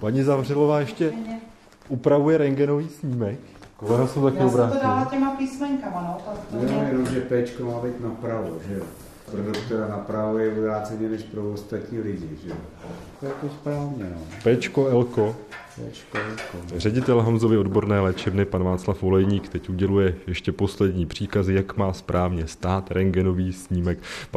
Paní Zavřelová ještě upravuje rentgenový snímek. Kolena jsou taky obrácené. Já jsem to dala těma písmenkama, no. Jenom, že péčko má být napravo, že jo. Pro doktora napravo je obráceně než pro ostatní lidi, že jo. To je to správně, no. Péčko, Elko. Péčko, Elko. Ředitel Hamzovy odborné léčebny, pan Václav Olejník, teď uděluje ještě poslední příkazy, jak má správně stát rentgenový snímek.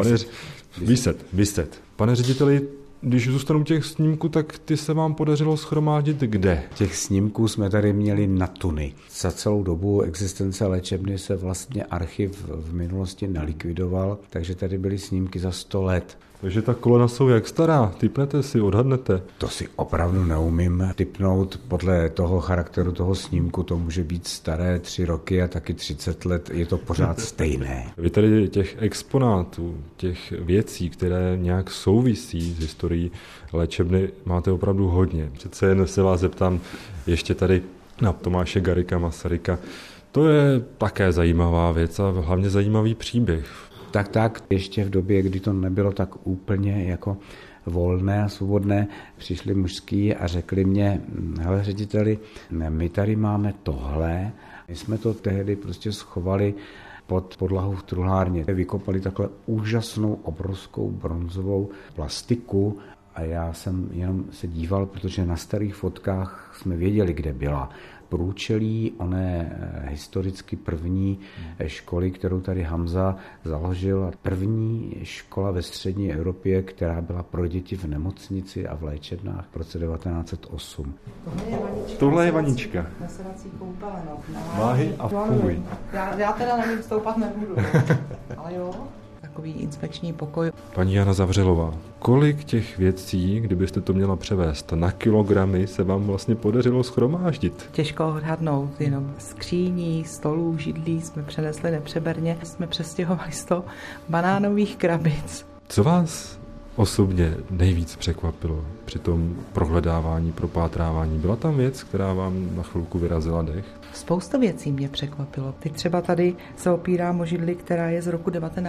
Vyset. Pane řediteli, když zůstanu těch snímků, tak ty se vám podařilo shromáždit kde? Těch snímků jsme tady měli na tuny. Za celou dobu existence léčebny se vlastně archiv v minulosti nelikvidoval, takže tady byly snímky za 100 let. Takže ta kolena jsou jak stará? Tipnete si, odhadnete? To si opravdu neumím tipnout. Podle toho charakteru toho snímku to může být staré 3 roky a taky 30 let. Je to pořád stejné. Vy tady těch exponátů, těch věcí, které nějak souvisí s historií léčebny, máte opravdu hodně. Přece jen se vás zeptám ještě tady na Tomáše Garrigua Masaryka. To je také zajímavá věc a hlavně zajímavý příběh. Tak, ještě v době, kdy to nebylo tak úplně jako volné a svobodné, přišli mužský a řekli mě, hele řediteli, my tady máme tohle, my jsme to tehdy prostě schovali pod podlahu v truhlárně. Vykopali takhle úžasnou, obrovskou bronzovou plastiku a já jsem jenom se díval, protože na starých fotkách jsme věděli, kde byla. Průčelí oné historicky první školy, kterou tady Hamza založil. První škola ve střední Evropě, která byla pro děti v nemocnici a v léčebnách v roce 1908. Tohle je vanička. Nasedací koupele, no. Váhy a půj. Já teda nevím, stoupat nebudu. Ale jo. Takový inspekční pokoj. Paní Jana Zavřelová, kolik těch věcí, kdybyste to měla převést na kilogramy, se vám vlastně podařilo shromáždit? Těžko odhadnout, jenom skříní, stolů, židlí jsme přenesli nepřeberně. Jsme přestěhovali 100 banánových krabic. Co vás osobně nejvíc překvapilo při tom prohledávání, propátrávání? Byla tam věc, která vám na chvilku vyrazila dech? Spousta věcí mě překvapilo. Teď třeba tady se opírám o židli, která je z roku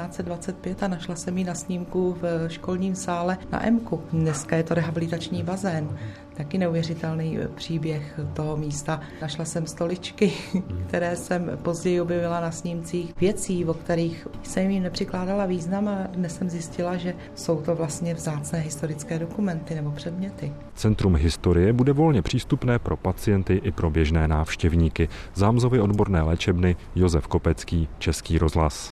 1925 a našla jsem ji na snímku v školním sále na Emku. Dneska je to rehabilitační bazén. Taky neuvěřitelný příběh toho místa. Našla jsem stoličky, které jsem později objevila na snímcích. Věcí, o kterých jsem jim nepřikládala význam a dnes jsem zjistila, že jsou to vlastně vzácné historické dokumenty nebo předměty. Centrum historie bude volně přístupné pro pacienty i pro běžné návštěvníky. Z Hamzovy odborné léčebny Josef Kopecký, Český rozhlas.